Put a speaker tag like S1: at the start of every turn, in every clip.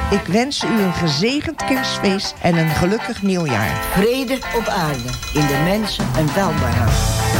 S1: Ik wens u een gezegend kerstfeest en een gelukkig nieuwjaar.
S2: Vrede op aarde, in de mensen een welbehagen.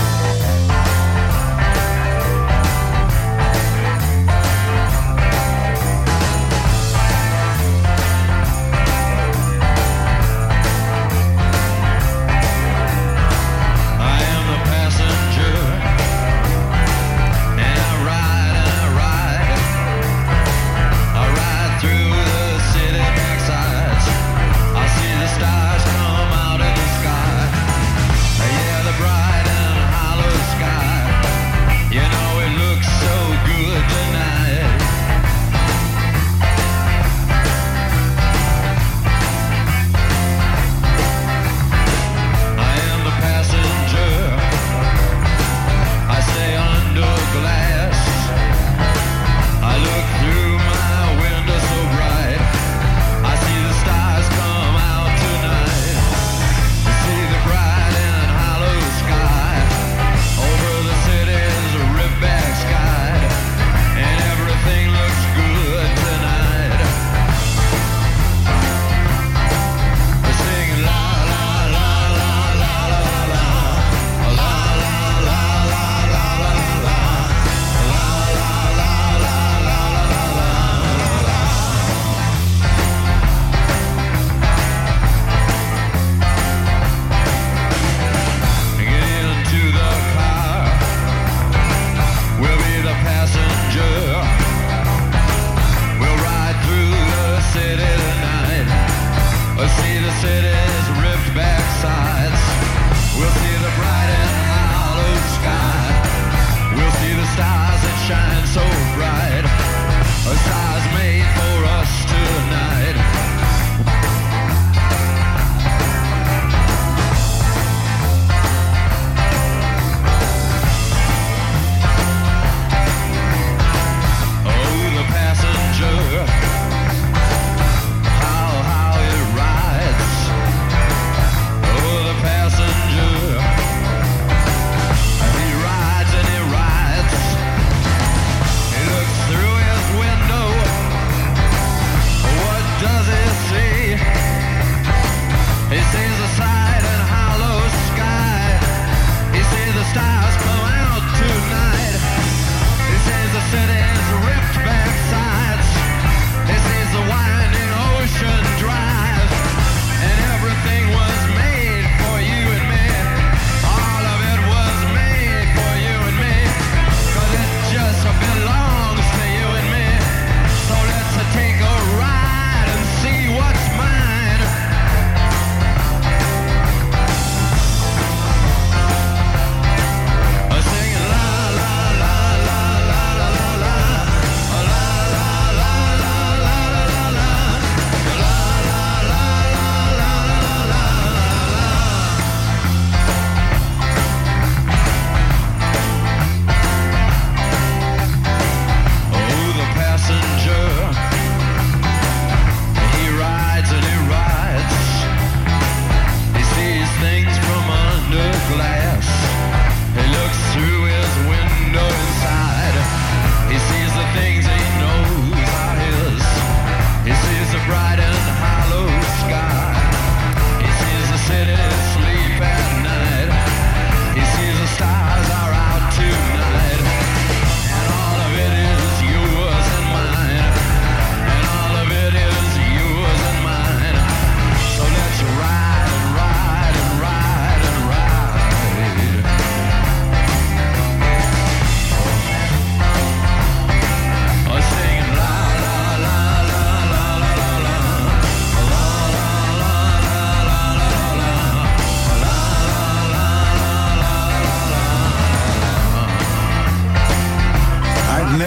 S3: uit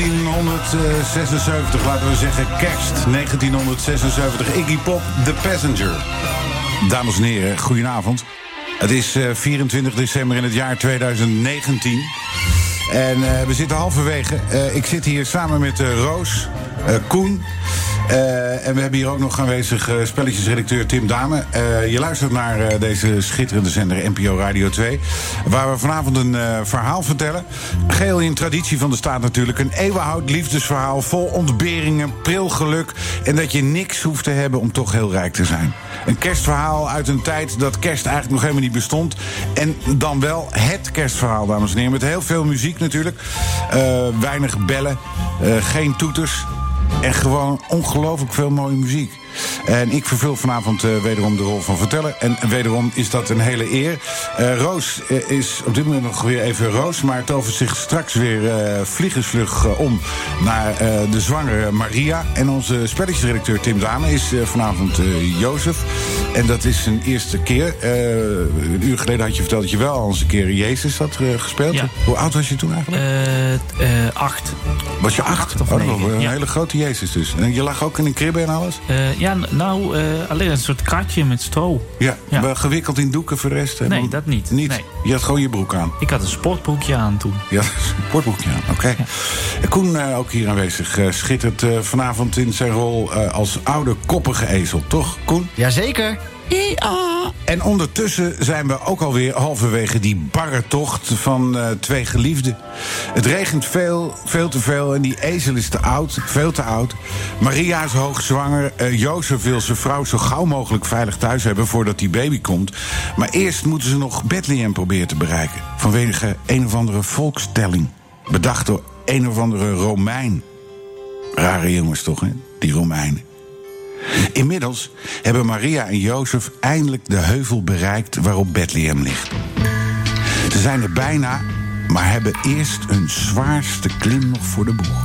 S3: 1976, laten we zeggen kerst 1976. Iggy Pop, The Passenger. Dames en heren, goedenavond. Het is 24 december in het jaar 2019. En we zitten halverwege. Ik zit hier samen met Roos, Koen En we hebben hier ook nog aanwezig spelletjesredacteur Tim Dame. Je luistert naar deze schitterende zender NPO Radio 2... waar we vanavond een verhaal vertellen. Geheel in traditie van de staat natuurlijk. Een eeuwenoud liefdesverhaal vol ontberingen, pril geluk... en dat je niks hoeft te hebben om toch heel rijk te zijn. Een kerstverhaal uit een tijd dat kerst eigenlijk nog helemaal niet bestond. En dan wel het kerstverhaal, dames en heren. Met heel veel muziek natuurlijk. Weinig bellen, geen toeters... en gewoon ongelooflijk veel mooie muziek. En ik vervul vanavond wederom de rol van verteller. En wederom is dat een hele eer. Roos is op dit moment nog weer even Roos... maar tovert zich straks weer vliegensvlug om naar de zwangere Maria. En onze spelletjesredacteur Tim Dame is vanavond Jozef. En dat is zijn eerste keer. Een uur geleden had je verteld dat je wel al eens een keer Jezus had gespeeld. Ja. Hoe oud was je toen eigenlijk?
S4: 8.
S3: Was je 8?
S4: Of 9,
S3: een hele grote Jezus dus. En je lag ook in een kribbe en alles?
S4: Ja, nou, alleen een soort kratje met stro.
S3: Ja, wel gewikkeld in doeken voor de rest?
S4: Nee, dat niet.
S3: Nee. Je had gewoon je broek aan?
S4: Ik had een sportbroekje aan toen.
S3: Ja, een sportbroekje aan, oké. Ja. Koen, ook hier aanwezig, schittert vanavond in zijn rol als oude koppige ezel. Toch, Koen?
S5: Jazeker.
S3: Ja. En ondertussen zijn we ook alweer halverwege die barre tocht van 2 geliefden. Het regent veel te veel en die ezel is te oud, veel te oud. Maria is hoogzwanger. Jozef wil zijn vrouw zo gauw mogelijk veilig thuis hebben voordat die baby komt. Maar eerst moeten ze nog Bethlehem proberen te bereiken. Vanwege een of andere volkstelling. Bedacht door een of andere Romein. Rare jongens toch, hè? Die Romeinen. Inmiddels hebben Maria en Jozef eindelijk de heuvel bereikt waarop Bethlehem ligt. Ze zijn er bijna, maar hebben eerst een zwaarste klim nog voor de boeg.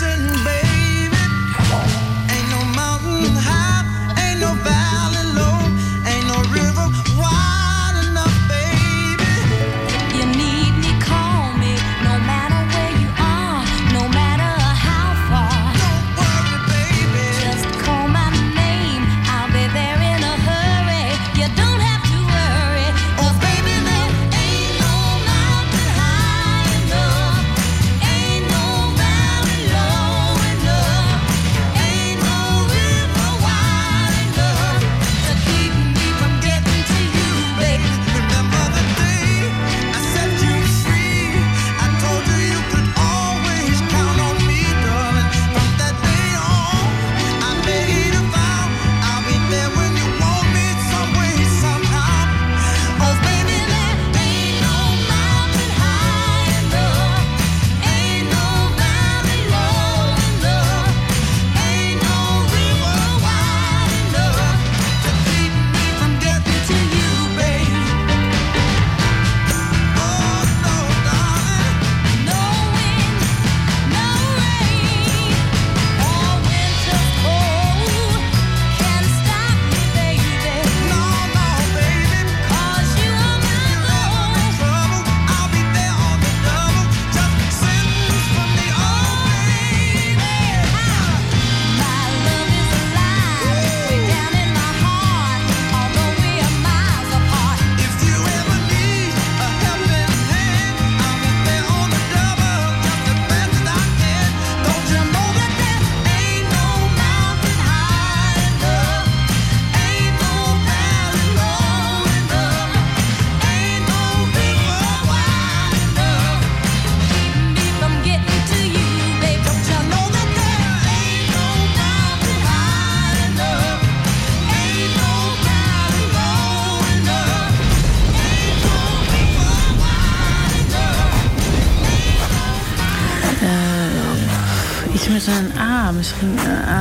S6: Met een A misschien.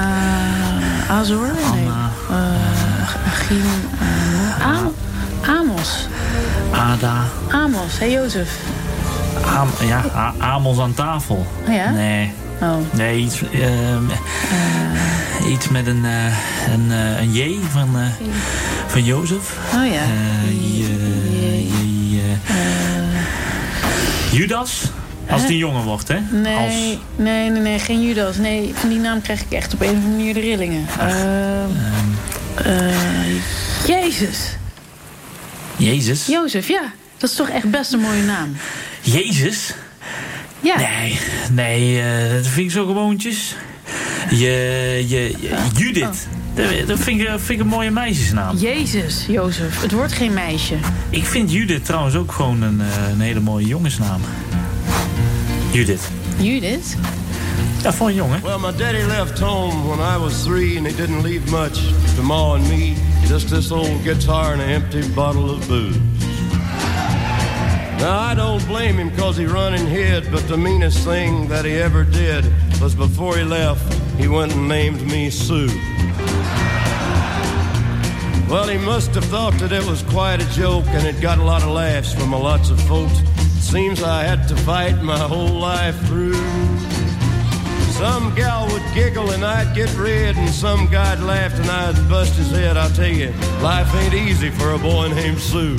S6: Azor? Nee. Amos.
S4: Ada.
S6: Amos, hé Jozef.
S4: Amos aan tafel.
S6: Oh ja?
S4: Nee.
S6: Oh.
S4: Nee, iets met een J van Jozef.
S6: Oh ja.
S4: Judas? Als het een jongen wordt, hè?
S6: Nee, geen Judas. Nee, van die naam krijg ik echt op een of andere manier de rillingen. Jezus.
S4: Jezus?
S6: Jozef, ja. Dat is toch echt best een mooie naam.
S4: Jezus?
S6: Ja.
S4: Nee, dat vind ik zo gewoontjes. Judith. Dat vind ik een mooie meisjesnaam.
S6: Jezus, Jozef. Het wordt geen meisje.
S4: Ik vind Judith trouwens ook gewoon een hele mooie jongensnaam. Judith.
S6: Judith?
S4: Ja, voor een jongen.
S5: Well, my daddy left home when I was 3 and he didn't leave much to Ma and me. Just this old guitar and an empty bottle of booze. Now, I don't blame him because he run and hid, but the meanest thing that he ever did was before he left, he went and named me Sue. Well, he must have thought that it was quite a joke, and it got a lot of laughs from lots of folks. Seems I had to fight my whole life through. Some gal would giggle and I'd get red, and some guy'd laugh and I'd bust his head. I'll tell you, life ain't easy for a boy named Sue.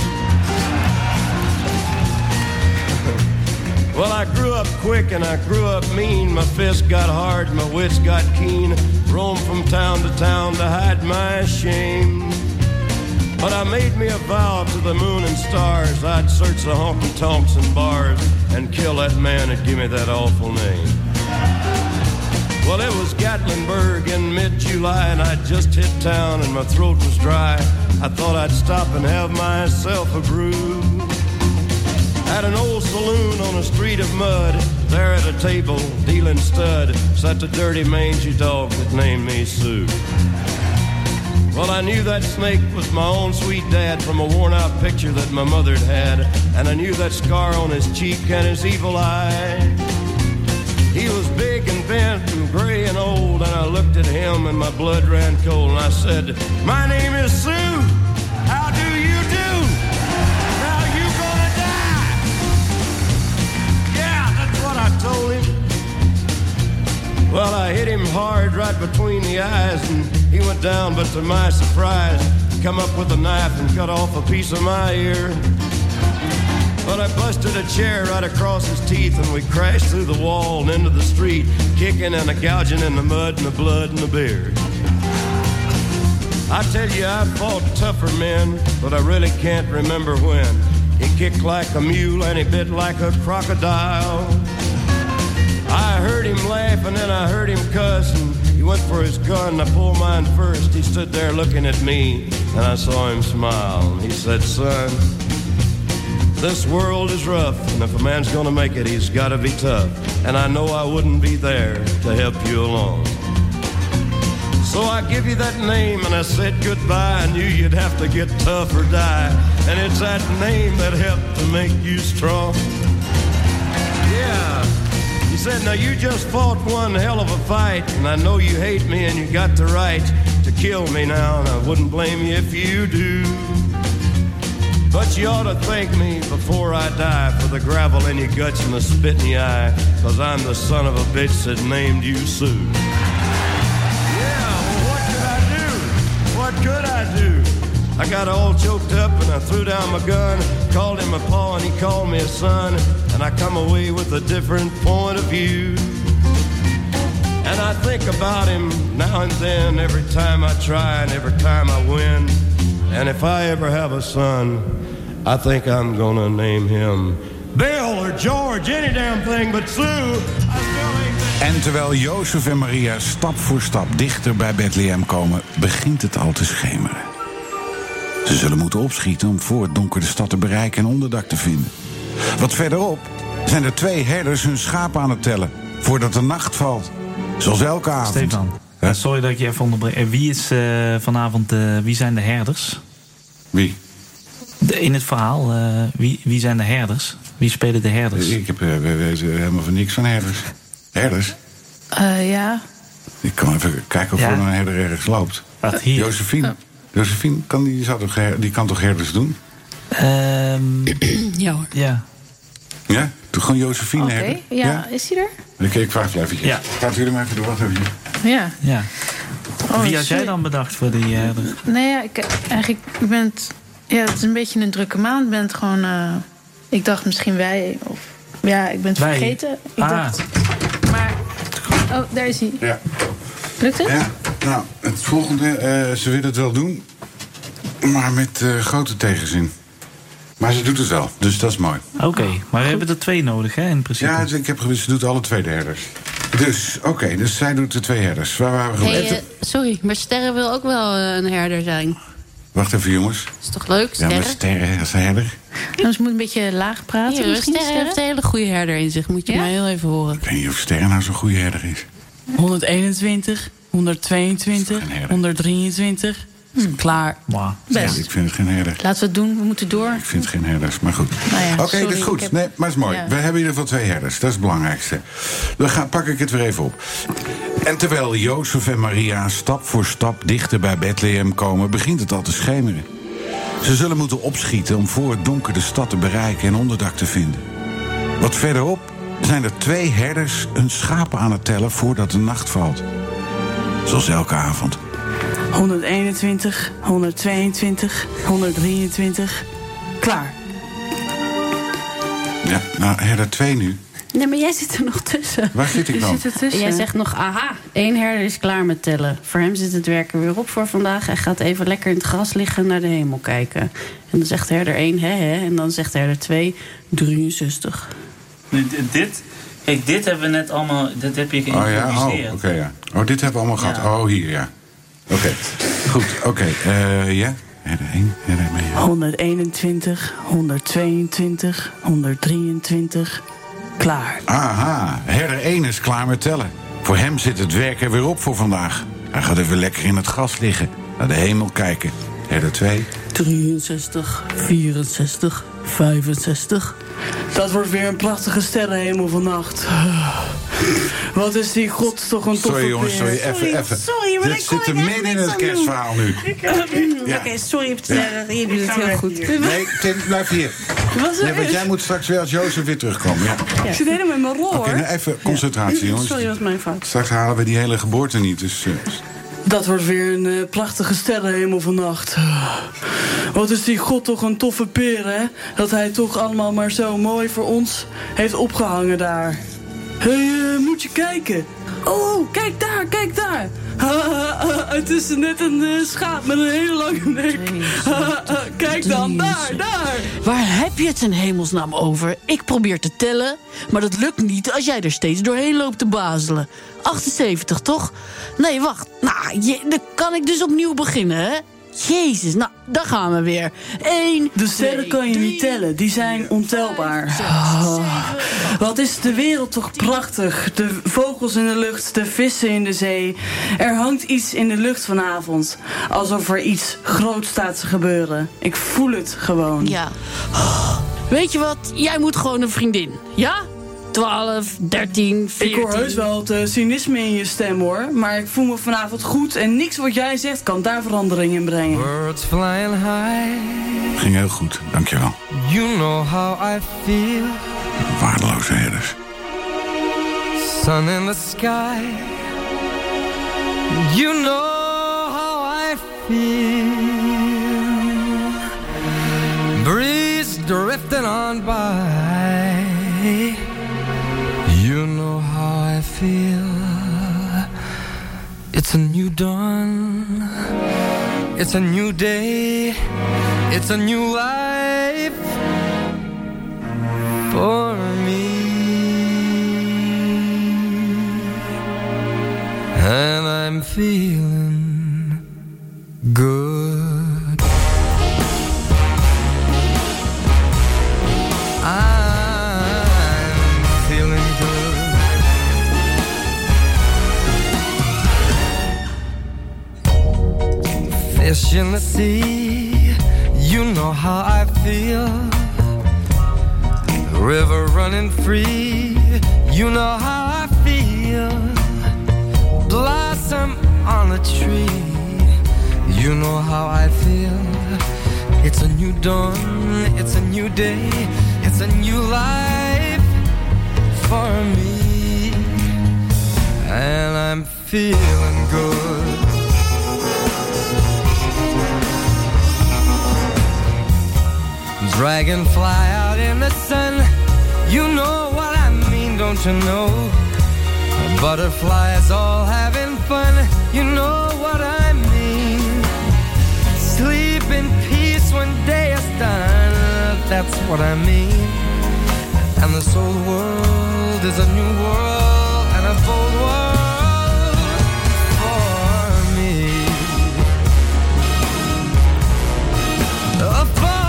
S5: Well, I grew up quick and I grew up mean. My fists got hard, my wits got keen. Roamed from town to town to hide my shame. But I made me a vow to the moon and stars, I'd search the honky-tonks and bars and kill that man that gave me that awful name. Well, it was Gatlinburg in mid-July, and I'd just hit town and my throat was dry. I thought I'd stop and have myself a brew. At an old saloon on a street of mud, there at a table, dealing stud, sat the dirty mangy dog that named me Sue. Well, I knew that snake was my own sweet dad from a worn-out picture that my mother'd had, and I knew that scar on his cheek and his evil eye. He was big and bent and gray and old, and I looked at him and my blood ran cold, and I said, "My name is Sue. How do you do? Now you gonna die." Yeah, that's what I told him. Well, I hit him hard right between the eyes, and he went down, but to my surprise, come up with a knife and cut off a piece of my ear. But I busted a chair right across his teeth, and we crashed through the wall and into the street, kicking and gouging in the mud and the blood and the beer. I tell you, I fought tougher men, but I really can't remember when. He kicked like a mule and he bit like a crocodile. I heard him laugh and then I heard him cuss, and he went for his gun. I pulled mine first. He stood there looking at me, and I saw him smile. He said, "Son, this world is rough, and if a man's gonna make it, he's gotta be tough. And I know I wouldn't be there to help you along. So I give you that name, and I said goodbye. I knew you'd have to get tough or die. And it's that name that helped to make you strong." Yeah. He said, "Now you just fought one hell of a fight, and I know you hate me and you got the right to kill me now, and I wouldn't blame you if you do. But you ought to thank me before I die for the gravel in your guts and the spit in your eye, 'cause I'm the son of a bitch that named you Sue." Yeah, well, what could I do? What could I do? I got all choked up and I threw down my gun, called him a pa and he called me a son, and I come away with a different point of view. And I think about him now and then, every time I try and every time I win. And if I ever have a son, I think I'm gonna name him Bill or George, any damn thing but Sue. I still ain't...
S3: En terwijl Jozef en Maria stap voor stap dichter bij Bethlehem komen, begint het al te schemeren. Ze zullen moeten opschieten om voor het donker de stad te bereiken en onderdak te vinden. Wat verderop zijn er 2 herders hun schapen aan het tellen, voordat de nacht valt. Zoals elke avond.
S4: Stefan, sorry dat ik je even onderbreek. Wie is vanavond, wie zijn de herders?
S3: Wie?
S4: In het verhaal, wie zijn de herders? Wie spelen de herders?
S3: Ik heb helemaal van niks van herders. Herders?
S6: Ja.
S3: Ik kan even kijken of er een herder ergens loopt.
S4: Wat, hier?
S3: Josephine, die kan toch herders doen?
S6: Ja hoor.
S4: Ja.
S3: Ja? Doe gewoon Josephine
S6: Oké,
S3: herder.
S6: ja, is hij er?
S3: Ik vraag het eventjes.
S4: Ja.
S3: Gaat u er maar even door, wacht even.
S6: Ja.
S4: Ja.
S6: Oh,
S4: Wie had jij dan bedacht voor die herder?
S6: Nee, ja, ik ben... Ja, het is een beetje een drukke maand. Ik ben het gewoon... ik dacht misschien wij, of... Ja, ik ben het
S4: wij.
S6: vergeten. Ik dacht... Maar... Oh, daar is hij.
S3: Ja.
S6: Lukt het?
S3: Ja, nou, het volgende, ze wil het wel doen, maar met grote tegenzin. Maar ze doet het wel, dus dat is mooi.
S4: Oké, maar we hebben er 2 nodig, hè, in principe.
S3: Ja, ze doet alle 2 de herders. Dus, oké, dus zij doet de 2 herders. Waar waren we gebleven?
S7: Sorry, maar Sterren wil ook wel een herder zijn.
S3: Wacht even, jongens.
S7: Is toch leuk, Sterren?
S3: Ja, maar Sterren als herder.
S6: Anders moet een beetje laag praten.
S7: Ja, Sterren heeft een hele goede herder in zich. Moet je mij heel even horen.
S3: Ik weet niet of Sterren nou zo'n goede herder is.
S8: 121, 122, 123. Klaar.
S4: Wow.
S6: Best.
S3: Ja, ik vind het geen herder.
S6: Laten we het doen, we moeten door.
S3: Ik vind het geen herders, maar goed.
S6: Nou ja,
S3: Oké, dat is goed. Nee, maar het is mooi.
S6: Ja.
S3: We hebben in ieder geval 2 herders. Dat is het belangrijkste. Dan pak ik het weer even op. En terwijl Jozef en Maria stap voor stap dichter bij Bethlehem komen, begint het al te schemeren. Ze zullen moeten opschieten om voor het donker de stad te bereiken en onderdak te vinden. Wat verderop zijn er 2 herders hun schapen aan het tellen voordat de nacht valt. Zoals elke avond.
S8: 121, 122, 123. Klaar.
S3: Ja, nou, herder 2 nu.
S7: Nee, maar jij zit er nog tussen.
S3: Waar zit ik dan?
S7: Jij zegt nog, aha, 1 herder is klaar met tellen. Voor hem zit het werk er weer op voor vandaag. Hij gaat even lekker in het gras liggen naar de hemel kijken. En dan zegt herder 1, hè. En dan zegt herder 2, 63.
S4: Kijk, dit hebben we net allemaal, dat heb je geïmproviseerd.
S3: Oh, oké, ja. Oh, dit hebben we allemaal gehad.
S4: Ja.
S3: Oh, hier, ja. Oké, goed, oké. Ja, herder 1, herder 2.
S8: 121, 122, 123. Klaar.
S3: Aha, herder 1 is klaar met tellen. Voor hem zit het werk er weer op voor vandaag. Hij gaat even lekker in het gras liggen, naar de hemel kijken. Herder 2.
S8: 63, 64, 65. Dat wordt weer een prachtige sterrenhemel vannacht. Wat is die god toch een toffe
S3: Sorry jongens, sorry, even.
S8: Sorry, maar
S3: dit zit er midden in het kerstverhaal nu. Ja.
S8: Oké, sorry Sterren, je doet het heel goed.
S3: Nee, Tim, blijf hier. Nee, want jij moet straks weer als Jozef weer terugkomen. Ja.
S8: Ik zit helemaal in mijn rol,
S3: Oké, nou even concentratie, jongens.
S8: Sorry, dat was mijn fout.
S3: Straks halen we die hele geboorte niet, dus...
S8: Dat wordt weer een prachtige sterrenhemel vannacht. Wat is die god toch een toffe peer, hè? Dat hij toch allemaal maar zo mooi voor ons heeft opgehangen daar. Hé, moet je kijken. Oh, kijk daar, kijk daar. Het is net een schaap met een hele lange nek. Kijk dan, daar.
S9: Waar heb je het in hemelsnaam over? Ik probeer te tellen, maar dat lukt niet als jij er steeds doorheen loopt te bazelen. 78, toch? Nee, wacht. Nou, dan kan ik dus opnieuw beginnen, hè? Jezus, nou, daar gaan we weer. 1,
S8: De sterren kan je niet tellen, die zijn ontelbaar. Wat is de wereld toch prachtig. De vogels in de lucht, de vissen in de zee. Er hangt iets in de lucht vanavond. Alsof er iets groots staat te gebeuren. Ik voel het gewoon.
S9: Ja. Weet je wat? Jij moet gewoon een vriendin. Ja? 12, 13, 14...
S8: Ik hoor heus wel het cynisme in je stem, hoor. Maar ik voel me vanavond goed en niks wat jij zegt kan daar verandering in brengen.
S5: Birds flying high.
S3: Ging heel goed, dankjewel.
S5: You know how I feel.
S3: Waardeloze herders.
S5: Sun in the sky. You know how I feel. Breeze drifting on by. You know how I feel. It's a new dawn. It's a new day. It's a new life for me. And I'm feeling good. I'm feeling good. Fish in the sea, you know how I feel. River running free, you know how I feel. Blossom on a tree, you know how I feel. It's a new dawn, it's a new day, it's a new life for me. And I'm feeling good. Dragonfly out in the sun, you know what I mean, don't you know? Butterflies all having fun, you know what I mean. Sleep in peace when day is done, that's what I mean. And this old world is a new world and a
S10: manifold world for me. For me.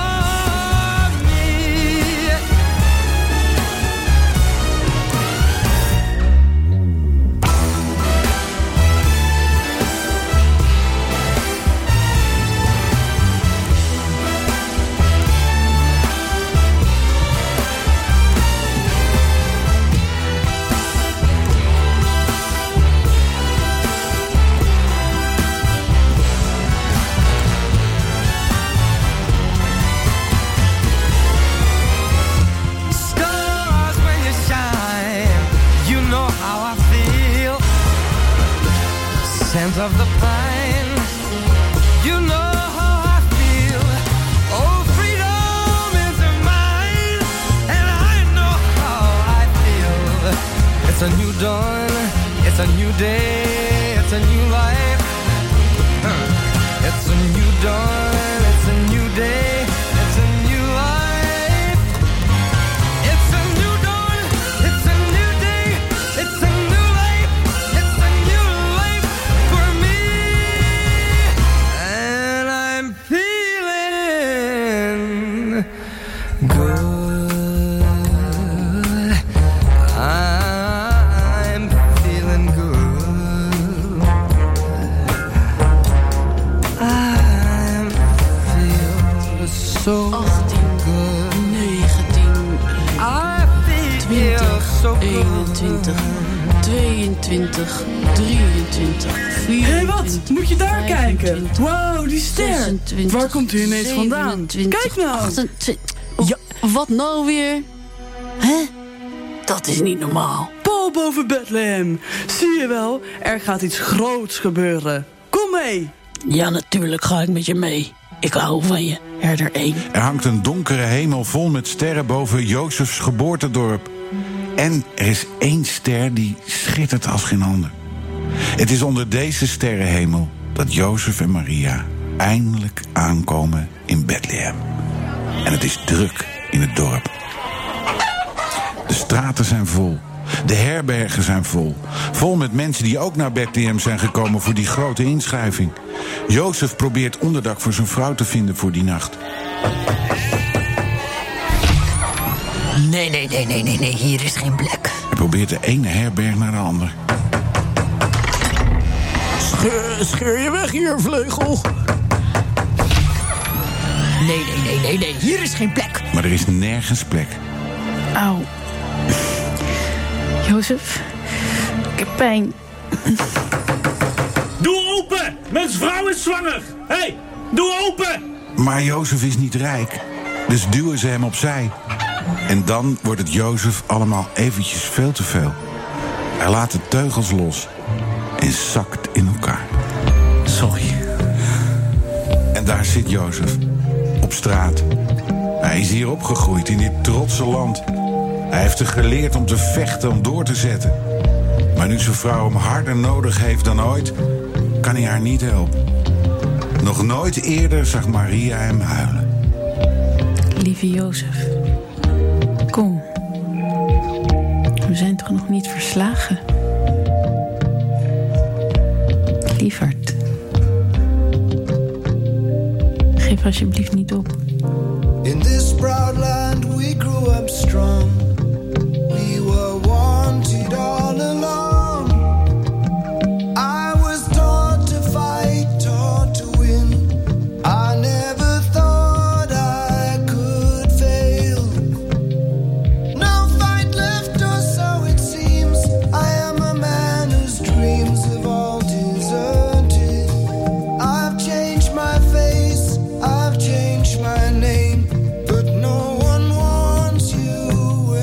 S10: Scent of the pine, you know how I feel. Oh, freedom is mine, and I know how I feel. It's a new dawn, it's a new day, it's a new life. It's a new dawn, it's a new day, it's a new life. It's a new dawn, it's a new day, it's a new life. It's a new life for me, and I'm feeling good. I'm feeling good. I'm feeling so good.
S9: 19,
S10: I feel so
S9: 21, 22, 23, 24.
S8: Hé, wat? Moet je daar kijken? Wauw, die ster.
S9: 26,
S8: Waar komt hij ineens vandaan?
S9: 27,
S8: Kijk nou.
S9: 28. Ja, wat nou weer? Hè? Dat is niet normaal.
S8: Paul boven Bethlehem. Zie je wel, er gaat iets groots gebeuren. Kom mee.
S9: Ja, natuurlijk ga ik met je mee. Ik hou van je, herder 1.
S3: Er hangt een donkere hemel vol met sterren boven Jozefs geboortedorp. En er is één ster die schittert als geen ander. Het is onder deze sterrenhemel dat Jozef en Maria eindelijk aankomen in Bethlehem. En het is druk in het dorp. De straten zijn vol. De herbergen zijn vol. Vol met mensen die ook naar Bethlehem zijn gekomen voor die grote inschrijving. Jozef probeert onderdak voor zijn vrouw te vinden voor die nacht.
S2: Nee, hier is geen plek.
S3: Hij probeert de ene herberg naar de ander.
S9: Scheur je weg hier, vleugel.
S2: Nee, hier is geen plek.
S3: Maar er is nergens plek.
S6: Auw. Jozef, ik heb pijn.
S4: Doe open! Mijn vrouw is zwanger! Hé, hey, doe open!
S3: Maar Jozef is niet rijk. Dus duwen ze hem opzij. En dan wordt het Jozef allemaal eventjes veel te veel. Hij laat de teugels los en zakt in elkaar.
S4: Sorry.
S3: En daar zit Jozef, op straat. Hij is hier opgegroeid in dit trotse land. Hij heeft er geleerd om te vechten, om door te zetten. Maar nu zijn vrouw hem harder nodig heeft dan ooit, kan hij haar niet helpen. Nog nooit eerder zag Maria hem huilen.
S6: Lieve Jozef, kom. We zijn toch nog niet verslagen? Lieverd. Geef alsjeblieft niet op.
S10: In this proud land we grew up strong. We were wanted all along. I was taught to fight, taught to win. I never thought I could fail. No fight left or so it seems. I am a man whose dreams have all deserted. I've changed my face, I've changed my name, but no one wants you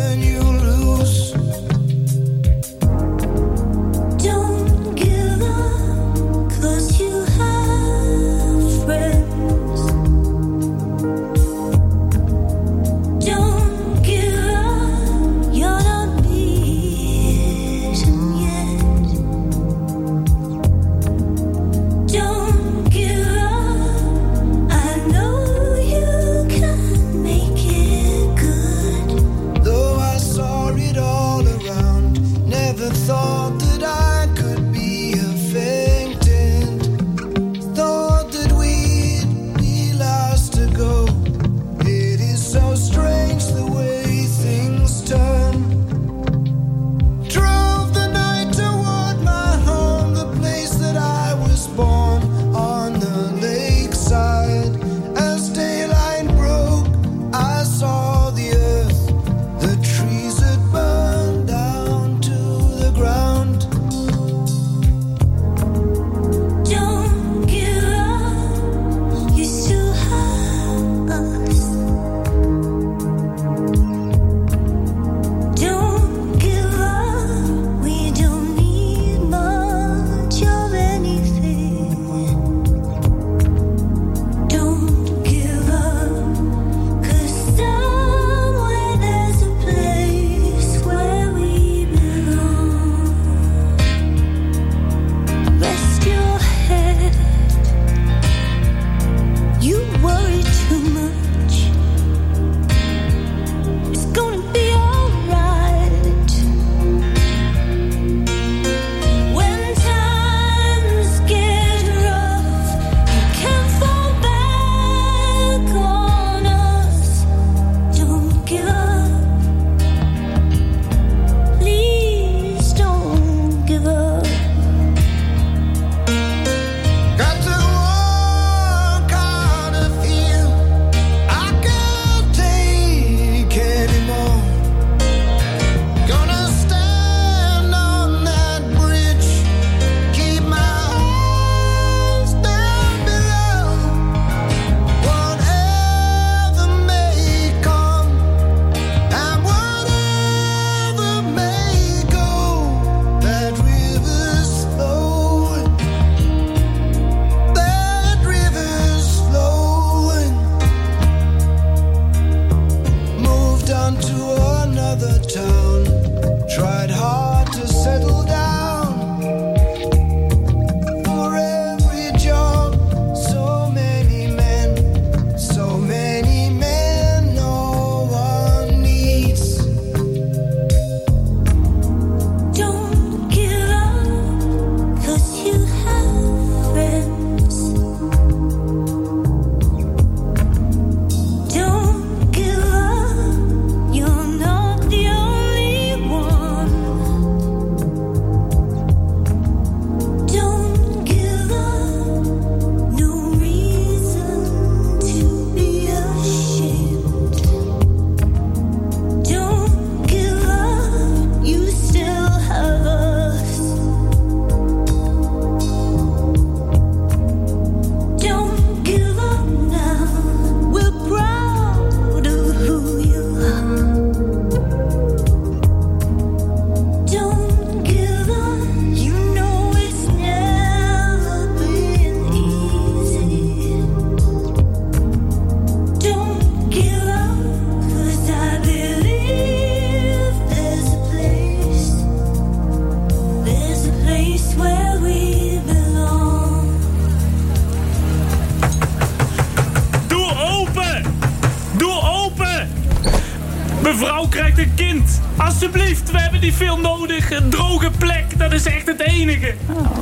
S4: krijgt een kind. Alsjeblieft, we hebben niet veel nodig. Een droge plek, dat is echt het enige.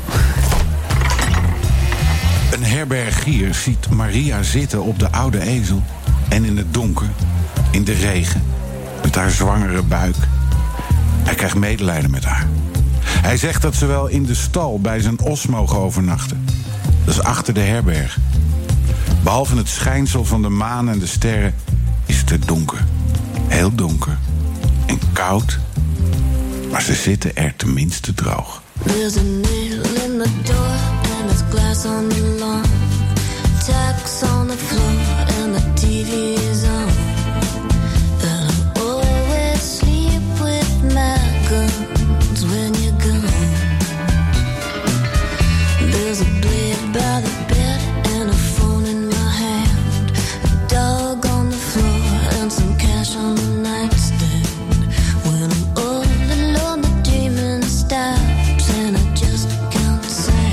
S3: Een herbergier ziet Maria zitten op de oude ezel. En in het donker, in de regen, met haar zwangere buik. Hij krijgt medelijden met haar. Hij zegt dat ze wel in de stal bij zijn os mogen overnachten. Dat is achter de herberg. Behalve het schijnsel van de maan en de sterren is het er donker. Heel donker en koud. Maar ze zitten er tenminste droog.
S11: There's a nail in the door and there's glass on the lawn. Tacks on the floor and the TV is on. And I always sleep with my guns when you're gone. There's a blade by the bed and a phone in my hand. A dog on the floor and some cash on the nightstand. When I'm all alone the dreaming stops and I just can't say.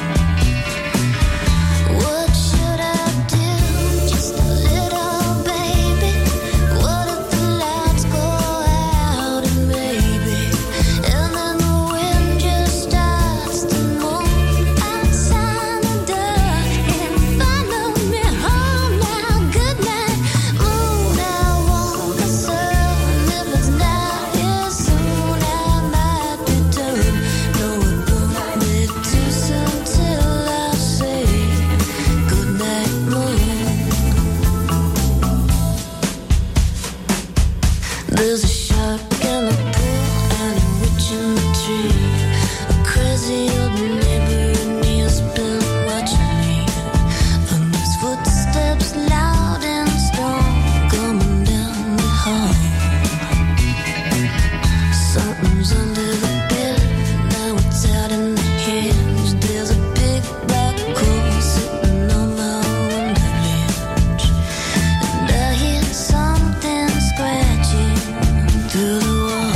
S11: What should I do? Just a little baby. What if the lights go out and maybe, and then the wind just starts to moan outside the door and follow me home now. Good night, moon. I want the sun. If it's not here soon, I might be done. No, it won't be too soon till I say good night, moon. There's a shark in the pool and a witch in the tree. A crazy old neighbor and he's been watching me. And his footsteps loud and strong coming down the hall. Something's under the bed, now it's out in the hinge. There's a big black hole sitting on my window ledge. And I hear something scratching through the wall.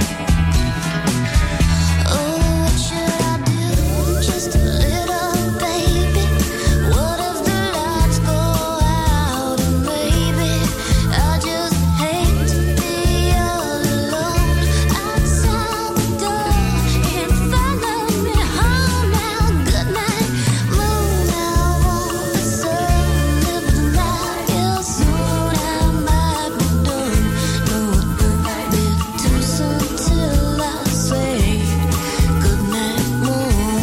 S11: Oh, what should I do? Just a little baby. What if the lights go out and maybe I just hate to be all alone outside the door and follow me home now. Good night, moon. I want the sun. If it's not here soon, I might be done. No, it won't be too soon till I say good night, moon.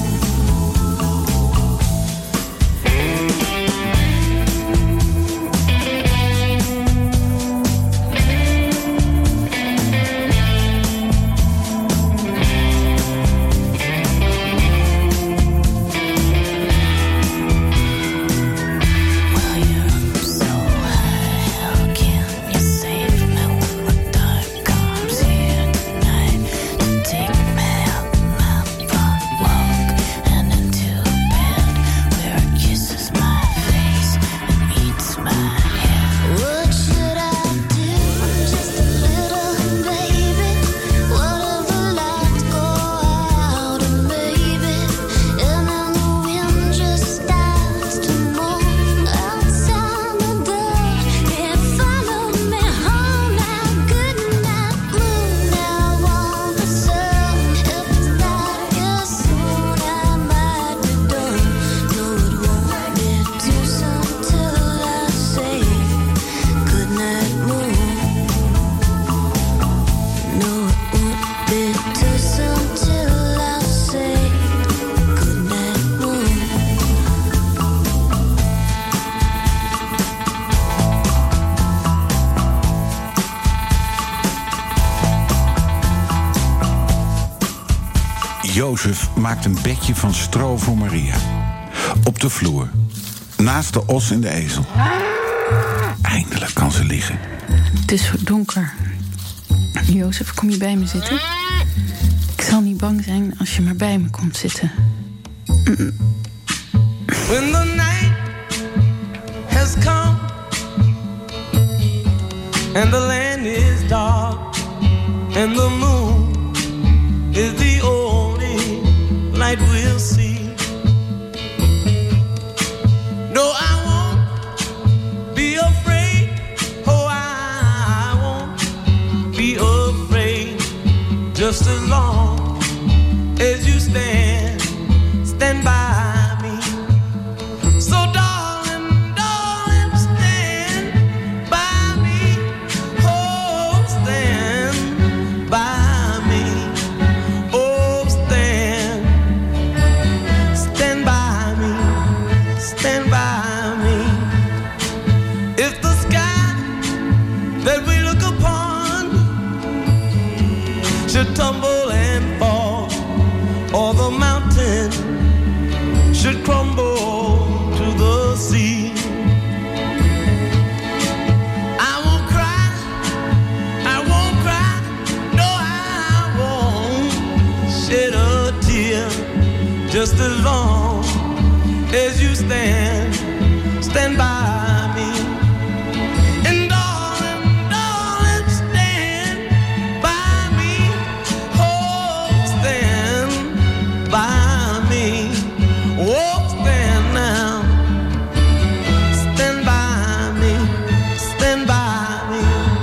S11: Well, you're up so high, how can you save me when the dark comes here tonight to take me out my front walk and into a bed where it kisses my face and eats my head? What should I do? Just a little baby. What if the lights go out and maybe, and then the wind just starts to moan outside the door and follow me home now. Good night, moon. I want the sun. If it's not here soon, I might be done. No, it won't be too soon till I say good night, moon. No, it won't be too soon till I say good night, moon.
S3: Jozef maakt een bedje van stro voor Maria. Op de vloer. Naast de os en de ezel. Eindelijk kan ze liggen.
S6: Het is zo donker. Jozef, kom je bij me zitten? Ik zal niet bang zijn als je maar bij me komt zitten.
S10: When the night has come and the land is dark and the moon is the only light we'll see. No, I won't be afraid. Oh, I won't be stand by me. So darling, darling, stand by me. Oh, stand by me. Oh, stand by me. Stand by me. If the sky that we look upon should tumble and fall, or the mountain should crumble to the sea, I won't cry, no, I won't shed a tear, just as long as you stand by me. And darling, darling, stand by me. Oh, stand by me. Oh, stand now. Stand by me. Stand by me.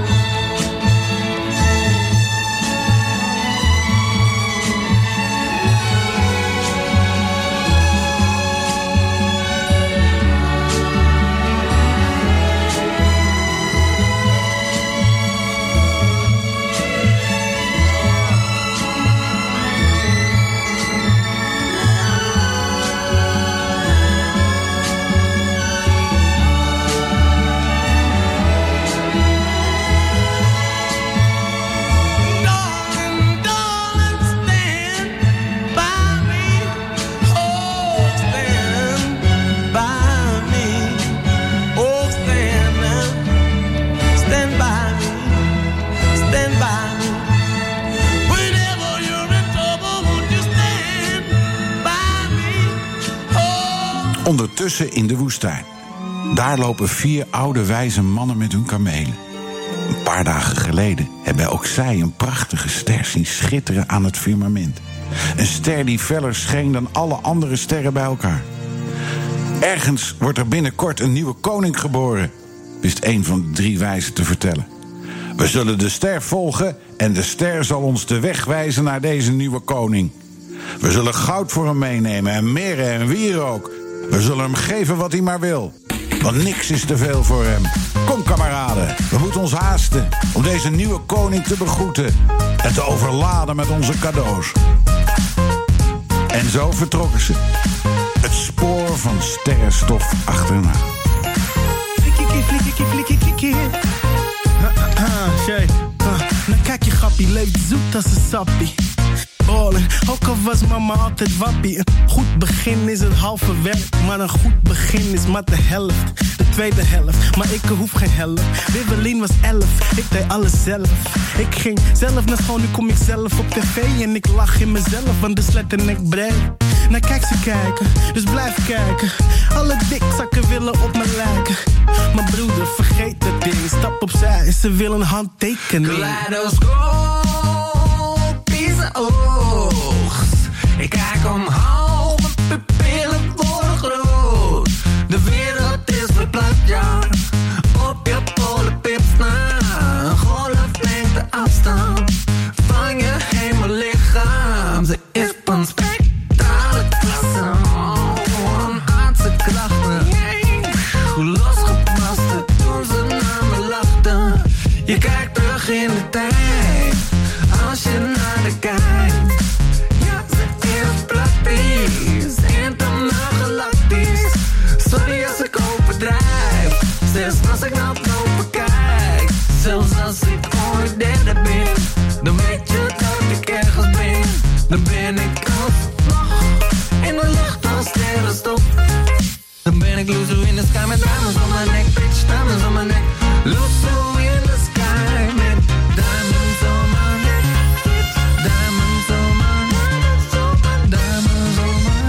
S3: Ondertussen in de woestijn. Daar lopen 4 oude wijze mannen met hun kamelen. Een paar dagen geleden hebben ook zij een prachtige ster zien schitteren aan het firmament. Een ster die feller scheen dan alle andere sterren bij elkaar. Ergens wordt er binnenkort een nieuwe koning geboren, wist een van de 3 wijzen te vertellen. We zullen de ster volgen en de ster zal ons de weg wijzen naar deze nieuwe koning. We zullen goud voor hem meenemen en meren en wierook. We zullen hem geven wat hij maar wil, want niks is te veel voor hem. Kom kameraden, we moeten ons haasten om deze nieuwe koning te begroeten en te overladen met onze cadeaus. En zo vertrokken ze, het spoor van sterrenstof achterna.
S12: Flikkie. Nou kijk je grappie, leeft zoet als een sappie. Ballen, ook al was mama altijd wappie. Een goed begin is het halve werk, maar een goed begin is maar de helft. De tweede helft, maar ik hoef geen helft. Wibbelin was 11, ik deed alles zelf. Ik ging zelf naar school, nu kom ik zelf op tv. En ik lach in mezelf, want de slet en ik breed. Nou kijk ze kijken, dus blijf kijken. Alle dikzakken willen op me lijken. Maar broeder, vergeet dat ding. Stap opzij, ze willen een handtekening.
S10: Kaleidoscoop, piezen oogst. Ik kijk omhoog, mijn pupillen worden groot. De wereld is verplaatst, ja. Op je polenpips na. Een golflengte afstand van je hemellichaam. Ze is van spectrale klasse. Een aardse krachten. Hoe losgepast toen ze naar me lachten. Je kijkt terug in de tijd, als je naar de kijkt. Ja, ze is praktisch, intergalactisch. Sorry als ik overdrijf, zelfs als ik naar het lopen kijk. Zelfs als ik ooit derde ben, dan weet je dat ik ergens ben. Dan ben ik alsnog in de lucht als sterrenstof. Dan ben ik Luzo in the sky met diamonds on my neck, bitch, diamonds on my neck. Luzo in the sky met diamonds on my neck, bitch, diamonds on my neck, diamonds on my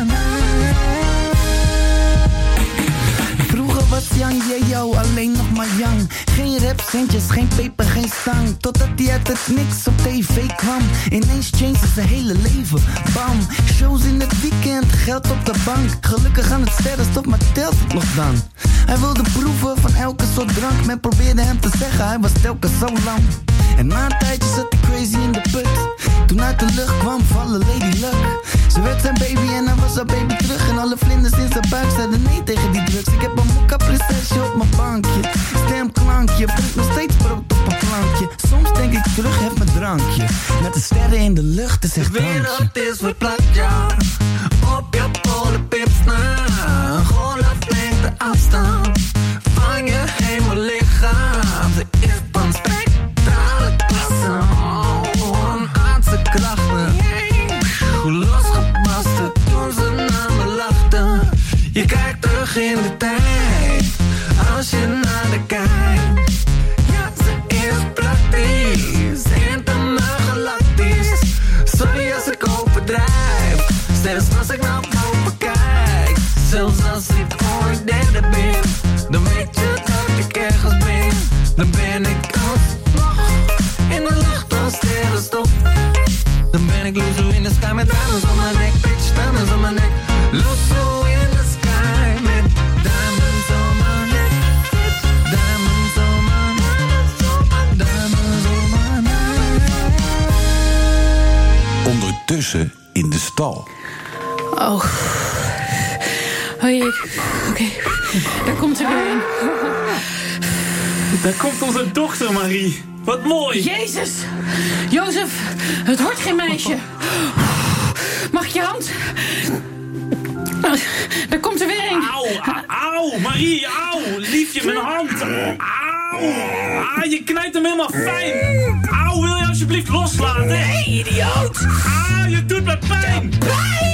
S10: neck.
S12: Vroeger was Yang, yo, alleen nog maar Yang. Geen rap, centjes, geen peper, geen stang. Totdat hij uit het niks op tv kwam. Ineens changed zijn hele leven, bam. Shows in het weekend, geld op de bank. Gelukkig aan het sterrenstof, maar telt het nog dan? Hij wilde proeven van elke soort drank. Men probeerde hem te zeggen, hij was telkens zo lang.
S13: En na een tijdje zat ik crazy in de put. Toen uit de lucht kwam vallen Lady Luck. Ze werd zijn baby en hij was haar baby terug. En alle vlinders in zijn buik zeiden nee tegen die drugs. Ik heb een mokka prinsesje op mijn bankje. Stemklankje, vriend nog steeds brood op een plankje. Soms denk ik terug, heb mijn drankje. Met de sterren in de lucht, is echt drankje.
S10: De wereld is verplaatst, ja. Op je polenpips na. Golflengte afstand van je hemellichaam. Ze is van spectrale klasse. Onaardse krachten. Hoe losgebarsten toen ze naar me lachten. Je kijkt terug in de tijd. Als je naar de kijkt. Ja, ze is praktisch. Intergalactisch. Sorry als ik overdrijf. Zelfs als ik naar boven kijk. Zelfs als ik ooit derde ben. Dan weet je dat ik ergens ben. Dan ben ik alsnog in de lucht als sterrenstof. Dan ben ik Luzo in de sky met diamonds on my neck. Bitch, diamonds on my neck. Luzo in the sky met diamonds on my neck. Diamonds on my neck. Diamonds on my neck.
S3: Ondertussen in de stal.
S6: Oh. Oh jee. Oké. Daar komt er weer een.
S4: Daar komt onze dochter, Marie. Wat mooi.
S6: Jezus. Jozef, het wordt geen meisje. Mag ik je hand? Daar komt er weer een.
S4: Auw, Marie, auw. Liefje, mijn hand. Auw. Ah, je knijpt hem helemaal fijn. Auw, wil je alsjeblieft loslaten?
S6: Nee, idioot.
S4: Ah, je doet me pijn.
S6: Pijn.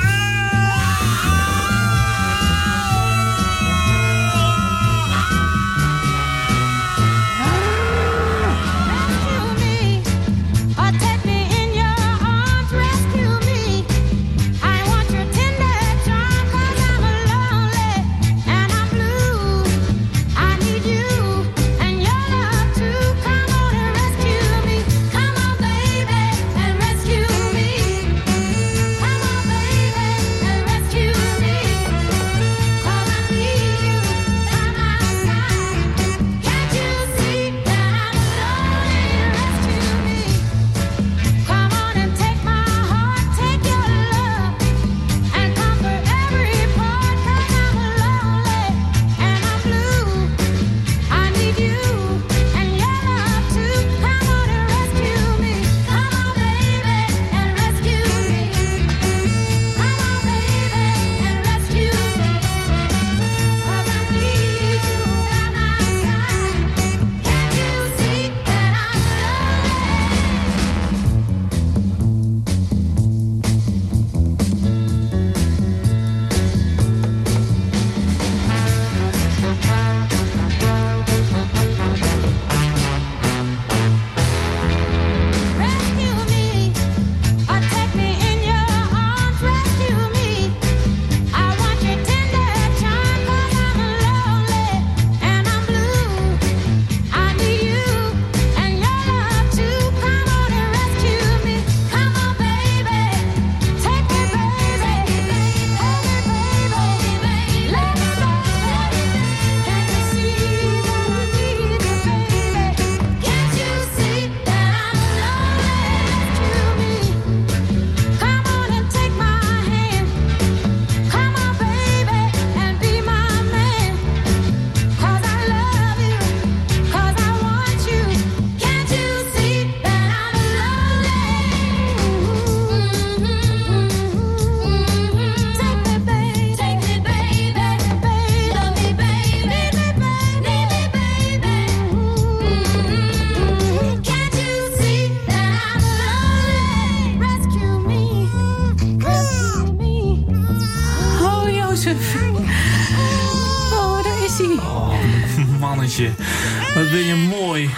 S6: Oh, daar is hij.
S4: Oh, mannetje. Wat ben je mooi.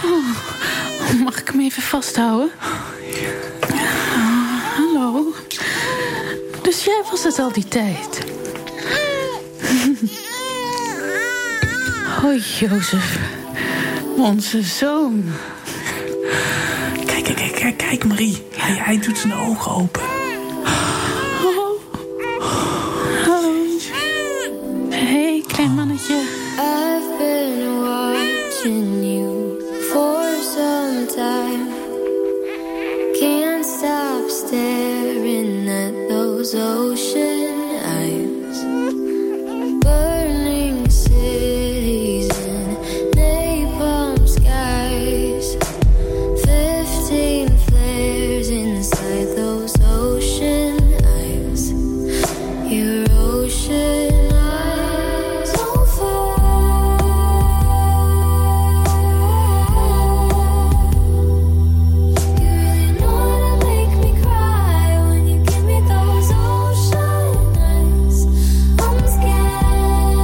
S6: Oh, mag ik hem even vasthouden? Oh, hallo. Dus jij was het al die tijd. Oh, Jozef. Onze zoon.
S4: Kijk, Marie. Hij doet zijn ogen open.
S6: Hey, klein mannetje.
S11: I've been watching you for some time. ocean eyes, burning cities and napalm skies, 15 flares inside those ocean eyes, your ocean eyes on fire. You really know how to make me cry when you give me those ocean eyes. I'm scared.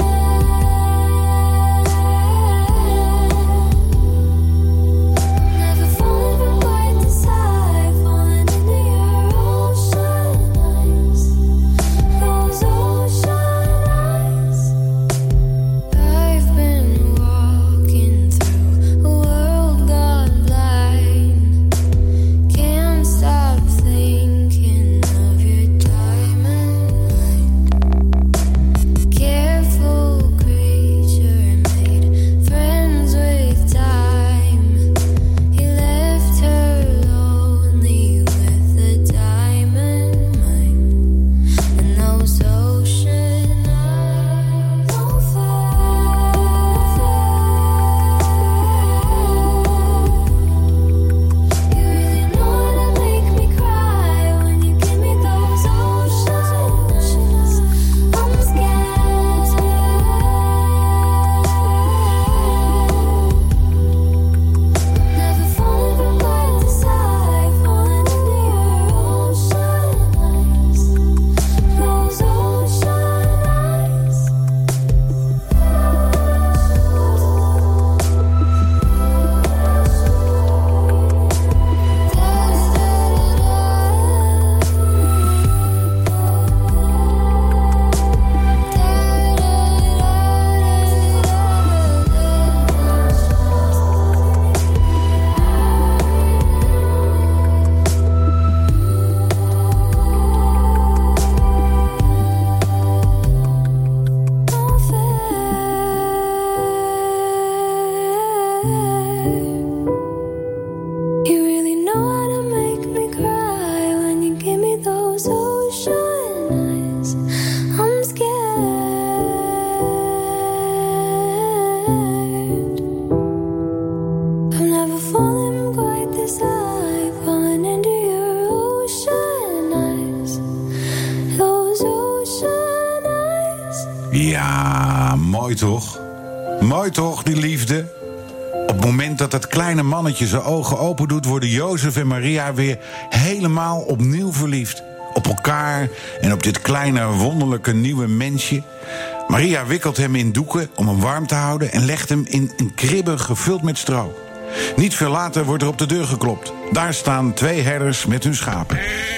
S11: Never falling from quite this high, falling into your ocean eyes. Those ocean eyes. I've been walking through a world gone blind. Can't stop thinking of your diamond line. Careful creature made friends with time. He left her lonely with the diamond mine. And those ocean eyes on fire. You really know how to make me cry when you give me those ocean eyes. I'm scared. Never falling from quite this high, falling into your ocean eyes. Those ocean eyes. You really know how to make me cry when you give me those ocean eyes. I'm scared. I'm never falling quite this high, falling into your ocean eyes. Those ocean eyes.
S3: Ja, mooi toch? Mooi toch, die liefde? Op het moment dat dat kleine mannetje zijn ogen open doet, worden Jozef en Maria weer helemaal opnieuw verliefd. Op elkaar en op dit kleine, wonderlijke nieuwe mensje. Maria wikkelt hem in doeken om hem warm te houden en legt hem in een kribbe gevuld met stro. Niet veel later wordt er op de deur geklopt. Daar staan 2 herders met hun schapen.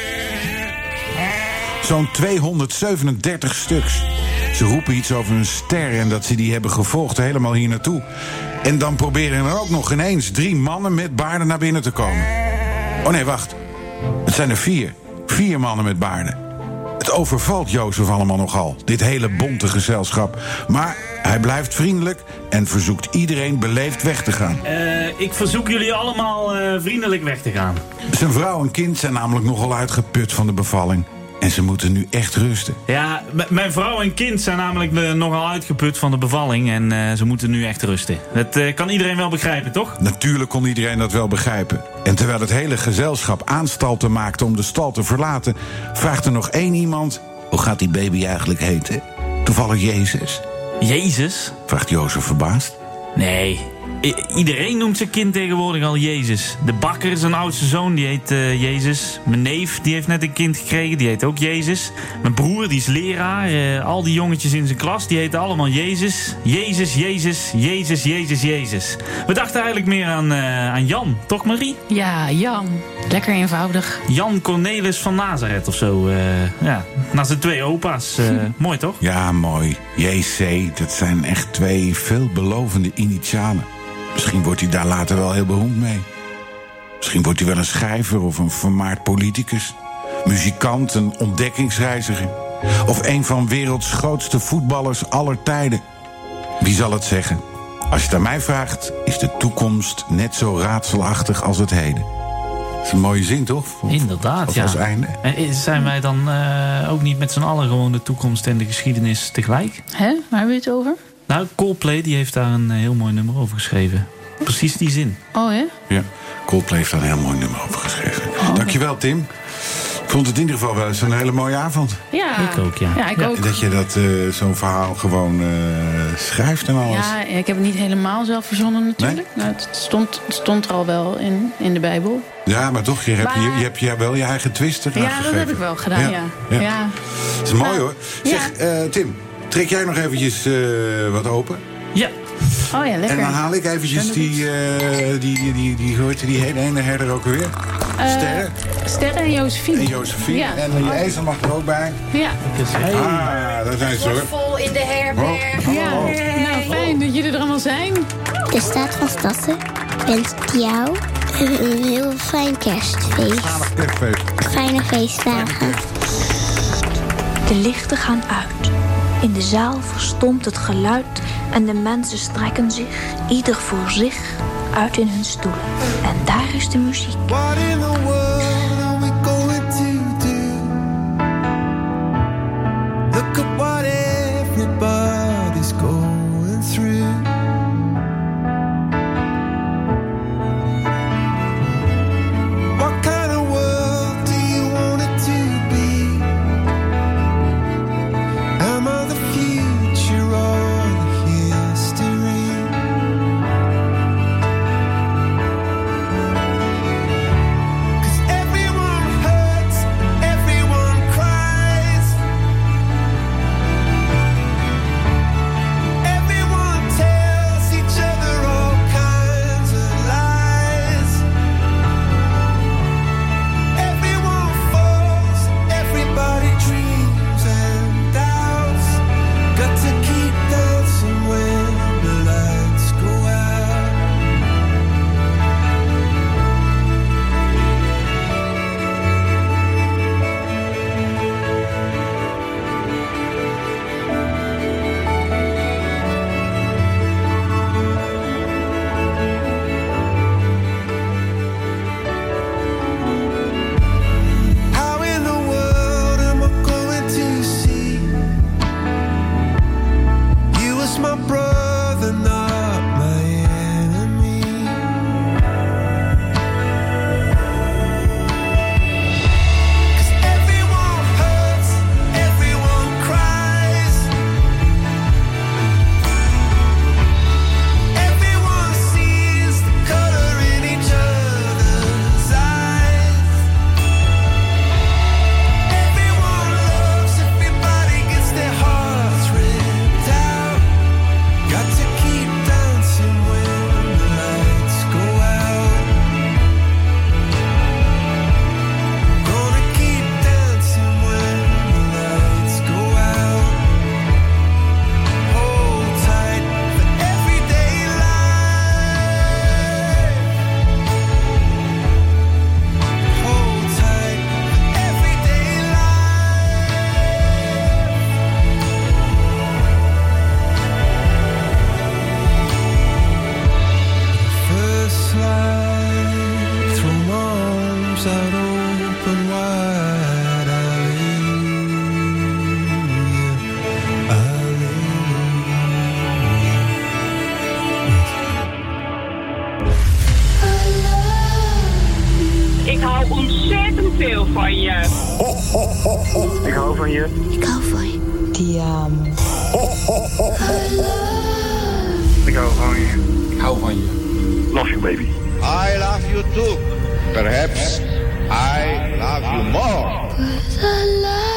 S3: Zo'n 237 stuks. Ze roepen iets over een ster en dat ze die hebben gevolgd helemaal hier naartoe. En dan proberen er ook nog ineens 3 mannen met baarden naar binnen te komen. Oh nee, wacht. Het zijn er 4. 4 mannen met baarden. Het overvalt Jozef allemaal nogal, dit hele bonte gezelschap. Maar hij blijft vriendelijk en verzoekt iedereen beleefd weg te gaan.
S4: Ik verzoek jullie allemaal vriendelijk weg te gaan.
S3: Zijn vrouw en kind zijn namelijk nogal uitgeput van de bevalling. En ze moeten nu echt rusten.
S4: Ja, mijn vrouw en kind zijn namelijk nogal uitgeput van de bevalling. En ze moeten nu echt rusten. Dat kan iedereen wel begrijpen, toch?
S3: Natuurlijk kon iedereen dat wel begrijpen. En terwijl het hele gezelschap aanstalten maakte om de stal te verlaten, vraagt er nog 1 iemand: hoe gaat die baby eigenlijk heten? Toevallig Jezus.
S4: Jezus?
S3: Vraagt Jozef verbaasd.
S4: Nee, iedereen noemt zijn kind tegenwoordig al Jezus. De bakker, zijn oudste zoon, die heet Jezus. Mijn neef, die heeft net een kind gekregen, die heet ook Jezus. Mijn broer, die is leraar. Al die jongetjes in zijn klas, die heten allemaal Jezus. Jezus, Jezus, Jezus, Jezus, Jezus. We dachten eigenlijk meer aan Jan, toch Marie?
S6: Ja, Jan. Lekker eenvoudig.
S4: Jan Cornelis van Nazareth of zo. Ja, naar zijn 2 opa's. Mooi, toch?
S3: Ja, mooi. JC, dat zijn echt 2 veelbelovende initialen. Misschien wordt hij daar later wel heel beroemd mee. Misschien wordt hij wel een schrijver of een vermaard politicus. Muzikant, een ontdekkingsreiziger. Of een van werelds grootste voetballers aller tijden. Wie zal het zeggen? Als je het aan mij vraagt, is de toekomst net zo raadselachtig als het heden. is een mooie zin, toch?
S4: Inderdaad,
S3: of als einde.
S4: En zijn wij dan ook niet met z'n allen gewoon de toekomst en de geschiedenis tegelijk?
S6: Hè? Waar hebben we het over?
S4: Nou, Coldplay die heeft daar een heel mooi nummer over geschreven. Precies die zin.
S6: Oh, hè?
S3: Ja, Coldplay heeft daar een heel mooi nummer over geschreven. Dankjewel, Tim. Ik vond het in ieder geval wel eens een hele mooie avond.
S6: Ja.
S4: Ik ook, ja.
S6: Ja, ik ook.
S3: Dat je dat zo'n verhaal gewoon schrijft en alles.
S6: Ja, ik heb het niet helemaal zelf verzonnen natuurlijk. Nou, het stond er al wel in de Bijbel.
S3: Ja, maar toch, je hebt wel je eigen twist eraan gegeven.
S6: Ja, dat heb ik wel gedaan, ja.
S3: Dat is mooi, hoor. Zeg, Tim, trek jij nog eventjes wat open?
S4: Ja.
S6: Oh ja, lekker.
S3: En dan haal ik eventjes die ene herder ook weer. Sterren.
S6: Sterren en Josephine.
S3: En Josephine.
S6: Ja.
S3: En die ezel mag er ook bij.
S6: Ja.
S3: Daar zijn ze, hoor.
S14: Vol in de herberg.
S6: Ja, nou fijn dat jullie er allemaal zijn.
S15: De Staat van Stassen wenst jou een heel fijn kerstfeest. Fijne feestdagen.
S16: De lichten gaan uit. In de zaal verstomt het geluid en de mensen strekken zich, ieder voor zich, uit in hun stoelen. En daar is de muziek.
S10: What in the world are we going to do? Look at what everybody's going through. What kind of world do you want it to be? Am I the future or the history? Everyone hurts, everyone cries. Everyone tells each other all kinds of lies. Everyone falls, everybody dreams and doubts. Got to keep dancing when the lights go out. How in the world am I going to see you as my brother, not my enemy? 'Cause everyone hurts, everyone cries. Everyone sees the color in each other's eyes. Everyone loves, everybody gets their hearts ripped out. Got to keep dancing when the lights go out. Gonna keep dancing when the lights go out. Hold tight for everyday life. Hold tight for everyday life. First light, throw my arms out open wide. Hallelujah,
S17: Ik hou ontzettend veel van je.
S18: Ik hou van je.
S15: Ik hou van je.
S2: Ti amo.
S18: Ik hou van je.
S19: Ik hou van je.
S18: Love you, baby.
S20: I love you too. Perhaps I love you more.
S15: But I love